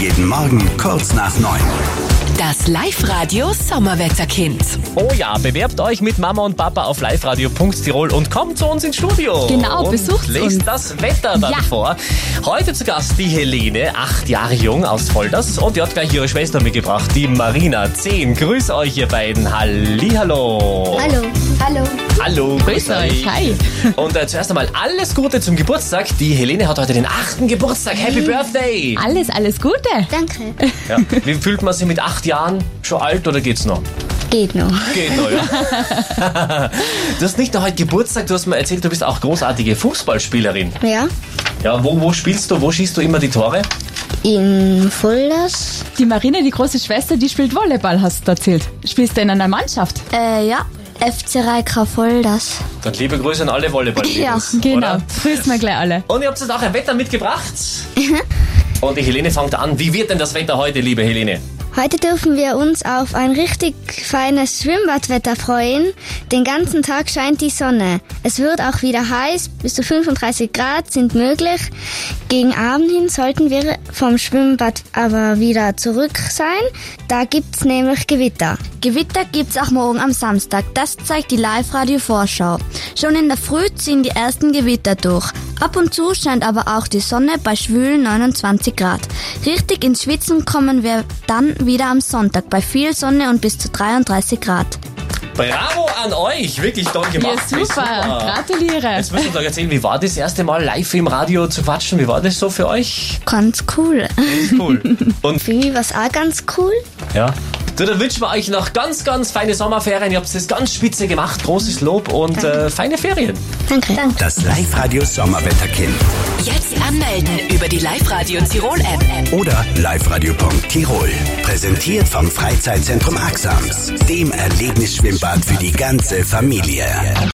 Jeden Morgen kurz nach 9. Das Live-Radio Sommerwetterkind. Oh ja, bewerbt euch mit Mama und Papa auf liveradio.tirol und kommt zu uns ins Studio. Genau, und besucht lest uns. das Wetter dann vor. Heute zu Gast die Helene, 8 Jahre jung aus Volders, und die hat gleich ihre Schwester mitgebracht, die Marina, 10. Grüß euch, ihr beiden. Hallihallo. Hallo. Hallo. Hallo, Grüß euch, hi. Und zuerst einmal alles Gute zum Geburtstag. Die Helene hat heute den 8. Geburtstag. Happy Birthday. Alles Gute. Danke. Ja. Wie fühlt man sich mit 8 Jahren? Schon alt oder geht's noch? Geht noch. Geht noch, ja. Du hast nicht nur heute Geburtstag, du hast mir erzählt, du bist auch großartige Fußballspielerin. Ja. Ja, wo spielst du, wo schießt du immer die Tore? In Volders. Die Marina, die große Schwester, die spielt Volleyball, hast du erzählt. Spielst du in einer Mannschaft? Ja. FC Reika Volders. Dann liebe Grüße an alle Volleyball-Mädels. Genau. Oder? Grüßen wir gleich alle. Und ihr habt jetzt auch ein Wetter mitgebracht. Und die Helene fängt an. Wie wird denn das Wetter heute, liebe Helene? Heute dürfen wir uns auf ein richtig feines Schwimmbadwetter freuen. Den ganzen Tag scheint die Sonne. Es wird auch wieder heiß, bis zu 35 Grad sind möglich. Gegen Abend hin sollten wir vom Schwimmbad aber wieder zurück sein. Da gibt's nämlich Gewitter. Gewitter gibt's auch morgen am Samstag. Das zeigt die Live-Radio-Vorschau. Schon in der Früh ziehen die ersten Gewitter durch. Ab und zu scheint aber auch die Sonne bei schwülen 29 Grad. Richtig ins Schwitzen kommen wir dann wieder am Sonntag bei viel Sonne und bis zu 33 Grad. Bravo an euch, wirklich toll Ja, gemacht. super. Gratuliere. Jetzt müsst ihr doch erzählen, wie war das erste Mal live im Radio zu quatschen? Wie war das so für euch? Ganz cool. Cool. Und Für mich war's auch ganz cool. ja. Du, dann wünschen wir euch noch ganz, ganz feine Sommerferien. Ihr habt es ganz spitze gemacht. Großes Lob und feine Ferien. Danke. Das Live-Radio Sommerwetterkind. Jetzt anmelden über die Live-Radio Tirol-App. Oder liveradio.tirol. Präsentiert vom Freizeitzentrum Axams. Dem Erlebnisschwimmbad für die ganze Familie.